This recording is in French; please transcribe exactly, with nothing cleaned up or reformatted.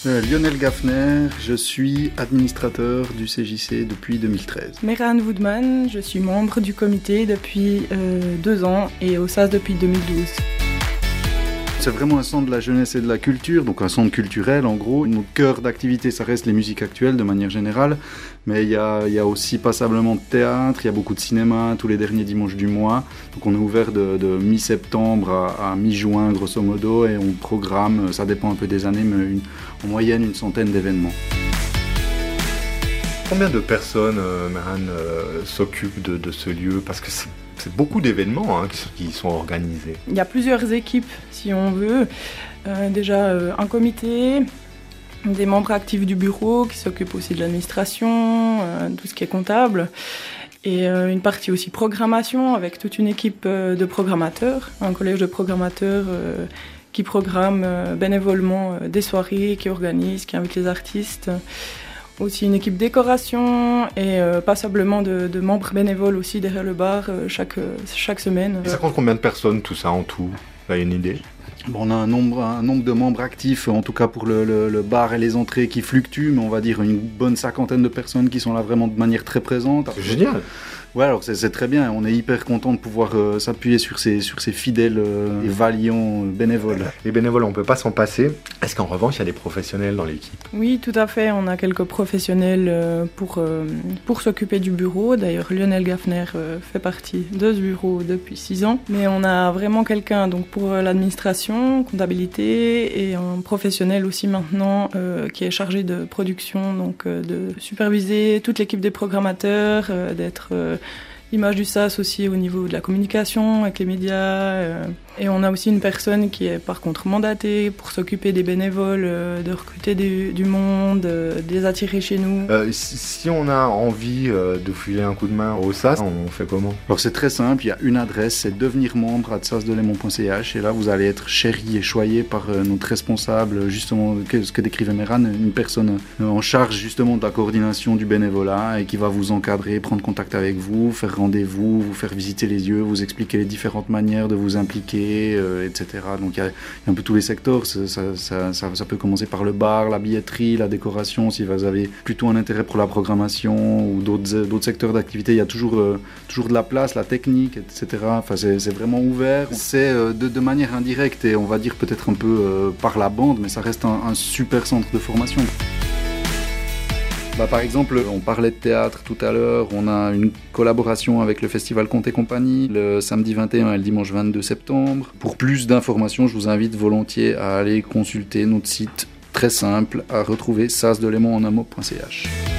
Euh, Lionel Gaffner, je suis administrateur du C J C depuis deux mille treize. Meran Woodman, je suis membre du comité depuis euh, deux ans et au S A S depuis deux mille douze. C'est vraiment un centre de la jeunesse et de la culture, donc un centre culturel en gros. Notre cœur d'activité, ça reste les musiques actuelles de manière générale, mais il y a, il y a aussi passablement de théâtre, il y a beaucoup de cinéma tous les derniers dimanches du mois. Donc on est ouvert de, de mi-septembre à, à mi-juin grosso modo et on programme, ça dépend un peu des années, mais une, en moyenne une centaine d'événements. Combien de personnes, euh, Meran, euh, s'occupent de, de ce lieu? Parce que c'est, c'est beaucoup d'événements hein, qui, qui sont organisés. Il y a plusieurs équipes, si on veut. Euh, déjà, euh, un comité, des membres actifs du bureau qui s'occupent aussi de l'administration, euh, tout ce qui est comptable. Et euh, une partie aussi programmation, avec toute une équipe euh, de programmateurs, un collège de programmateurs euh, qui programme euh, bénévolement euh, des soirées, qui organise, qui invite les artistes. Aussi une équipe décoration et euh, passablement de, de membres bénévoles aussi derrière le bar euh, chaque, chaque semaine. Et ça compte combien de personnes tout ça en tout? Vous avez une idée? Bon, on a un nombre, un nombre de membres actifs, en tout cas pour le, le, le bar et les entrées qui fluctuent, mais on va dire une bonne cinquantaine de personnes qui sont là vraiment de manière très présente. C'est génial! Ouais, alors c'est, c'est très bien, on est hyper content de pouvoir euh, s'appuyer sur ces, sur ces fidèles euh, et valiants euh, bénévoles. Les bénévoles, on ne peut pas s'en passer. Est-ce qu'en revanche, il y a des professionnels dans l'équipe? Oui, tout à fait, on a quelques professionnels euh, pour, euh, pour s'occuper du bureau. D'ailleurs, Lionel Gaffner euh, fait partie de ce bureau depuis six ans. Mais on a vraiment quelqu'un donc, pour l'administration, comptabilité, et un professionnel aussi maintenant euh, qui est chargé de production, donc euh, de superviser toute l'équipe des programmateurs, euh, d'être... Euh, l'image du S A S aussi au niveau de la communication avec les médias. Euh, et on a aussi une personne qui est par contre mandatée pour s'occuper des bénévoles, euh, de recruter du, du monde, euh, de les attirer chez nous. Euh, si, si on a envie euh, de filer un coup de main au S A S, on fait comment? Alors c'est très simple, il y a une adresse, c'est devenir membre à sasdelémont point c h et là vous allez être chéri et choyé par euh, notre responsable, justement, ce que décrivait Meran, une personne euh, en charge justement de la coordination du bénévolat et qui va vous encadrer, prendre contact avec vous, faire rendez-vous, vous faire visiter les lieux, vous expliquer les différentes manières de vous impliquer, euh, et cetera. Donc il y, y a un peu tous les secteurs, ça, ça, ça, ça, ça peut commencer par le bar, la billetterie, la décoration, si vous avez plutôt un intérêt pour la programmation ou d'autres, d'autres secteurs d'activité, il y a toujours, euh, toujours de la place, la technique, et cetera. Enfin, c'est, c'est vraiment ouvert, c'est euh, de, de manière indirecte et on va dire peut-être un peu euh, par la bande, mais ça reste un, un super centre de formation. Bah, par exemple, on parlait de théâtre tout à l'heure, on a une collaboration avec le Festival Conte et Compagnie le samedi vingt et un et le dimanche vingt-deux septembre. Pour plus d'informations, je vous invite volontiers à aller consulter notre site très simple à retrouver sasdelémont en un mot point c h.